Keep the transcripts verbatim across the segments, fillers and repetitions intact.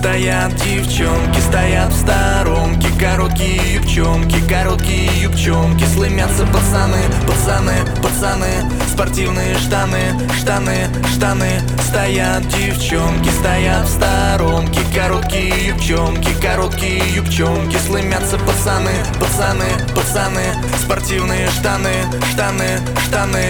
Стоят девчонки, стоят в сторонке, короткие юбчонки, короткие юбчонки. Слымятся пацаны, пацаны, пацаны, спортивные штаны, штаны, штаны. Стоят девчонки, стоят в сторонке, короткие юбчонки, короткие юбчонки. Слымятся пацаны, пацаны, пацаны, спортивные штаны, штаны, штаны.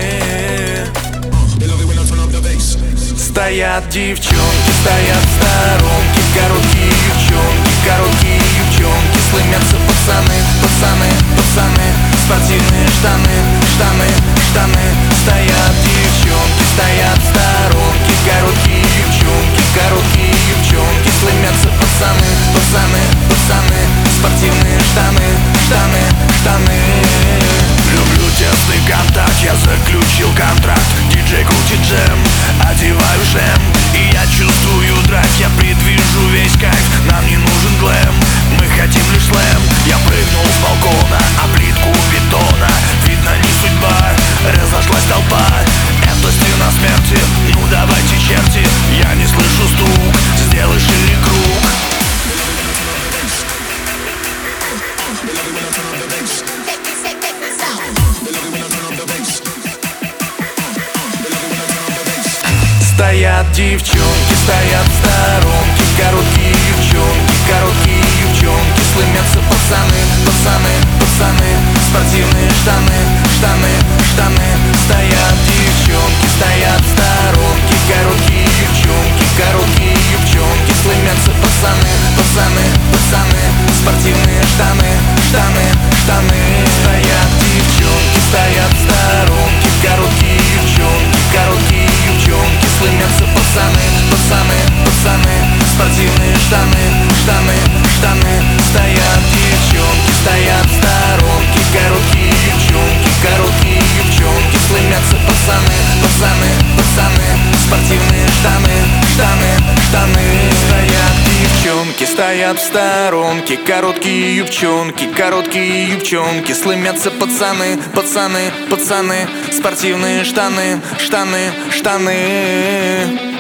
Стоят девчонки, стоят в сторонке, короткие юбчонки, короткие юбчонки. Слымятся пацаны, пацаны, пацаны, спортивные штаны, штаны, штаны. Стоят девчонки, стоят в сторонке, короткие юбчонки, короткие юбчонки. Слымятся пацаны, пацаны, пацаны, спортивные штаны, штаны, штаны. Люблю тесный контакт, я заключил контракт. Диджей крутит джем, одеваю шлем, и я чувствую драйв. Я предвижу весь кайф, нам не нужен глэм, мы хотим лишь слэм. Я прыгнул с балкона, а плитку бетона. Видно, не судьба, разошлась толпа. Это стена смерти, ну давайте, черти. Я не слышу стук, сделай шире круг. Стоят девчонки, стоят в сторонке, короткие юбчонки, короткие юбчонки. Слымятся пацаны, пацаны, пацаны, спортивные штаны, штаны, штаны. Стоят девчонки, стоят в сторонке, короткие юбчонки, короткие юбчонки. Слымятся пацаны, пацаны, пацаны, спортивные штаны, штаны, штаны. Стоят девчонки, стоят в сторонке, короткие юбчонки, короткие юбчонки. Слымятся пацаны, пацаны, пацаны, спортивные штаны, штаны, штаны. Стоят девчонки, стоят в сторонке, короткие юбчонки, короткие юбчонки. Слымятся пацаны, пацаны, пацаны, спортивные штаны, штаны, штаны. Стоят девчонки, стоят в сторонке, короткие юбчонки, короткие юбчонки. Слымятся пацаны, пацаны, пацаны, спортивные штаны, штаны, штаны.